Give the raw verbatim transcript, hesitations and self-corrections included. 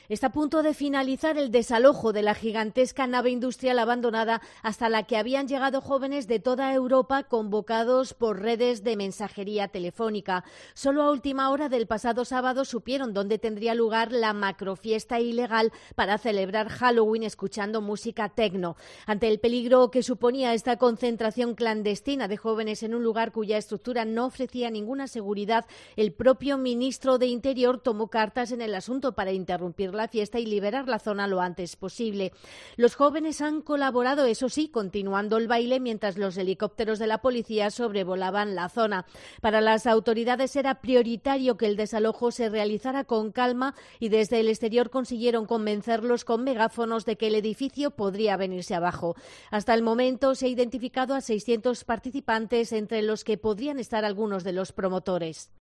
Está a punto de finalizar el desalojo de la gigantesca nave industrial abandonada hasta la que habían llegado jóvenes de toda Europa convocados por redes de mensajería telefónica. Solo a última hora del pasado sábado supieron dónde tendría lugar la macrofiesta ilegal para celebrar Halloween escuchando música techno. Ante el peligro que suponía esta concentración clandestina de jóvenes en un lugar cuya estructura no ofrecía ninguna seguridad, el propio ministro de Interior tomó cartas en el asunto para interrumpir la fiesta y liberar la zona lo antes posible. Los jóvenes han colaborado, eso sí, continuando el baile mientras los helicópteros de la policía sobrevolaban la zona. Para las autoridades era prioritario que el desalojo se realizara con calma y desde el exterior consiguieron convencerlos con megáfonos de que el edificio podría venirse abajo. Hasta el momento se ha identificado a seiscientos participantes, entre los que podrían estar algunos de los promotores.